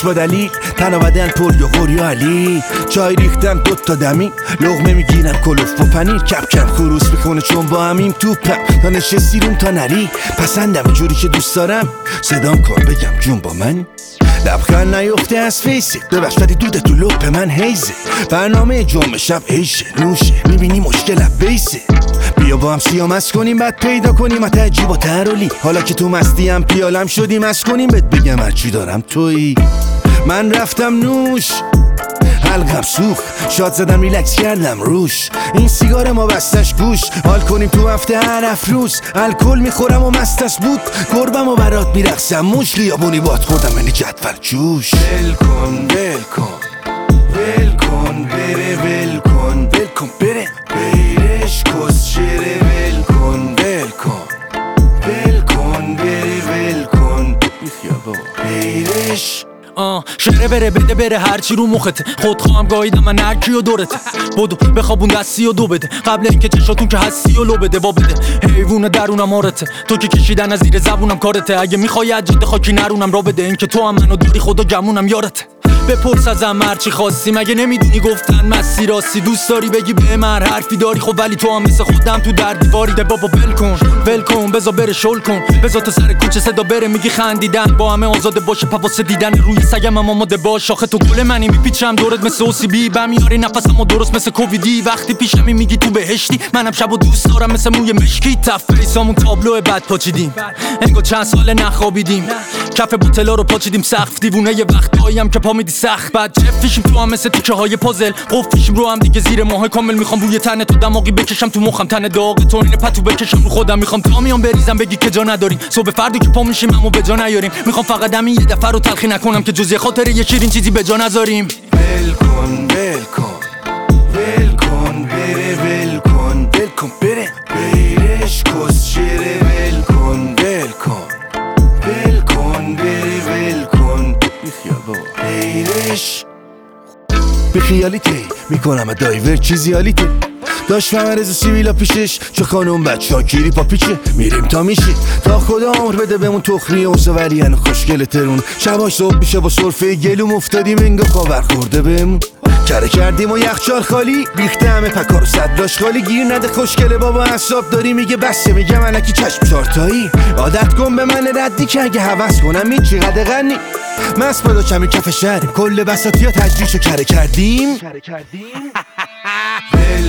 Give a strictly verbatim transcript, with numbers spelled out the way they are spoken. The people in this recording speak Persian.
با دلیل تن و بدن پر یغور یا علی چای ریختم دوتا دمی لغمه میگیرم کلوف و پنیر کپ کپ خروس میخونه چون با همیم توپم تا نشستی روم تا نری پسندم جوری که دوست دارم صدام کن بگم جون با من لبخند نیفته از فیسی ببخش ولی دوده تو لپ من هیزه برنامه جمعه شب عیشه نوشه میبینی مشکل بیسه بیا با هم سیامس کنیم بعد پیدا کنیم اتجیب و ترولی حالا که تو مستی هم پیالم شدیم از کنیم بهت بگم هرچی دارم تویی من رفتم نوش حلقم سوخ شاد زدم ریلکس کردم روش این سیگار ما بستش گوش حال کنیم تو هفته هر افروز الکل میخورم و مستش بود گربم و برات میرقصم موش خیابونی باد خوردم یعنی جدول جوش ول کن ول کن ول کن بره ول کن ول کن بره بیرش کس شره ول کن ول کن ول کن بره ول کن بیخیا با بیرش آه شره بره بده بره هرچی رو مخته خود خواهم گاهیدم من هرکی و دورته بدو بخوابون دستی و دو بده قبل اینکه چشاتون که هستی و لو بده با بده حیوون درونم آرته تو که کشیدن از زیر زبونم کارته اگه میخوای از جد خاکی نرونم را بده اینکه تو هم منو داری خدا گمونم یارته بپرس ازم هرچی خواستی مگه نمیدونی گفتن مسیر راستی دوست داری بگی به من حرفی داری خب ولی تو هم مثل خودم تو در دیواری ده بابا ول کن ول کن بذار بره شل کن بذار تو سر کوچه صدا بره میگی خندیدن با همه آزاده باشه پواسه دیدن روی سگم هم آماده باش آخه تو گل منی میپیچم دورت مثل اوسیبی بم میاری نفسمو درست مثل کوویدی وقتی پیشمی میگی تو بهشتی منم شبو دوست دارم مثل موی مشکی تفریسامون تابلو بد پاچیدیم انگار چند سال نخوابیدیم کف بوتلا رو پاچیدیم سقف دیوونه یه وقتایی هم که پا میدی سخت بعد جفیشیم تو هم مثل تیکه های پازل قفیشیم رو هم دیگه زیر ماه کامل میخوام روی تن تو دماغی بکشم تو مخم تن داغ تو اینه پتو بکشم رو خودم میخوام تا میام بریزم بگی که جا نداریم صبح فردی که پا میشیم همو به جا نیاریم میخوام فقط همین یه دفعه رو تلخی نکنم که جز یه خاطر یه شیرین چیزی به جا نذاریم ول کن ول کن ول کن بره ول کن ول کن بره بیرش کس شره ول کن ول کن ول کن بره ول کن بیخیا با بیرش به خیالیته میکنم دایور چیزی حالیته داشت فهمرز سیویلا پیشش چه خانم بچه ها کیری پا پیچه میریم تا میشه تا خدا عمر بده بمون تخمی اوزا ولی هنو خوشگل ترون شباش صبح میشه با سرفه گلوم افتادیم انگا خاور خورده بمون کره کردیم و یخچال خالی ریخته همه پکار و صداش خالی گیر نده خوشگله بابا حساب داری میگه بسته میگه منکی چشم چارتایی عادت کن به من ردی که اگه حوض کنم این چقدر غنی مست بادا کمی کف شهریم کل بساطی ها تجریشو کره کردیم